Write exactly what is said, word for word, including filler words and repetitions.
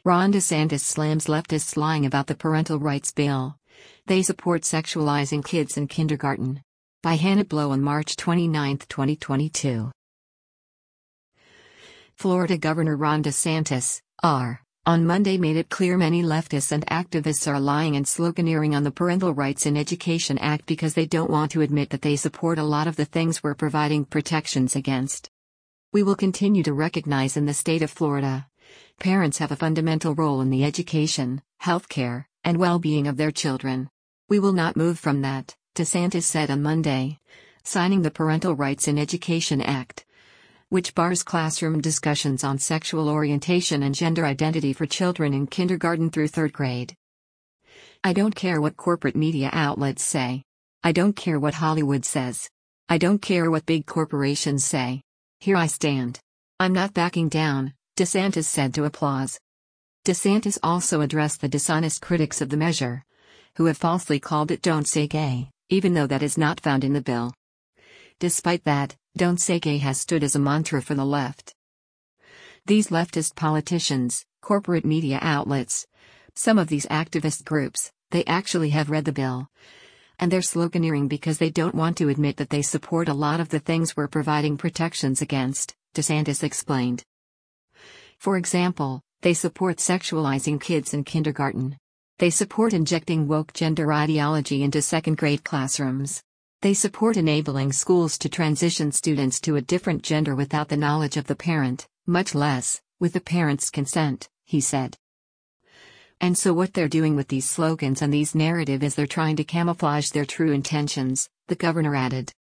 Ron DeSantis slams leftists lying about the parental rights bill. They support sexualizing kids in kindergarten. By Hannah Blow on March twenty-ninth, twenty twenty-two. Florida Governor Ron DeSantis, R., on Monday made it clear many leftists and activists are lying and sloganeering on the Parental Rights in Education Act because they don't want to admit that they support a lot of the things we're providing protections against. We will continue to recognize in the state of Florida, parents have a fundamental role in the education, healthcare, and well-being of their children. We will not move from that, DeSantis said on Monday, signing the Parental Rights in Education Act, which bars classroom discussions on sexual orientation and gender identity for children in kindergarten through third grade. I don't care what corporate media outlets say. I don't care what Hollywood says. I don't care what big corporations say. Here I stand. I'm not backing down, DeSantis said to Applause. DeSantis also addressed the dishonest critics of the measure, who have falsely called it "Don't Say Gay," even though that is not found in the bill. Despite that, "Don't Say Gay" has stood as a mantra for the left. These leftist politicians, corporate media outlets, some of these activist groups, they actually have read the bill. And they're sloganeering because they don't want to admit that they support a lot of the things we're providing protections against, DeSantis explained. For example, they support sexualizing kids in kindergarten. They support injecting woke gender ideology into second-grade classrooms. They support enabling schools to transition students to a different gender without the knowledge of the parent, much less, with the parent's consent, he said. And so what they're doing with these slogans and these narrative is they're trying to camouflage their true intentions, the governor added.